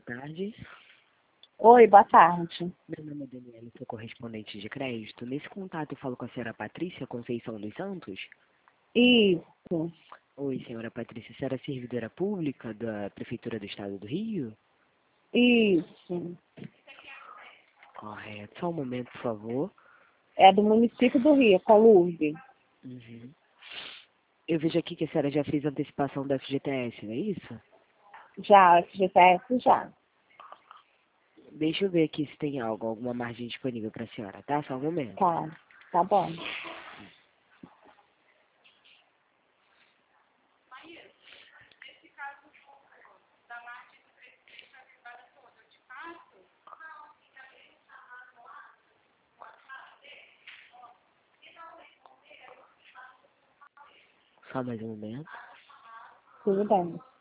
tarde. Oi, boa tarde. Meu nome é Daniela, sou correspondente de crédito. Nesse contato eu falo com a senhora Patrícia Conceição dos Santos. Isso, Oi, senhora Patrícia, a senhora é servidora pública da Prefeitura do Estado do Rio? isso. Correto. Só um momento, por favor. É do município do Rio, Colurbe. Uhum. Eu vejo aqui que a senhora já fez antecipação da FGTS, não é isso? Já, FGTS já. Deixa eu ver aqui se tem alguma margem disponível para a senhora, tá? Só um momento. Tá bom. Só mais um momento. Tudo bem.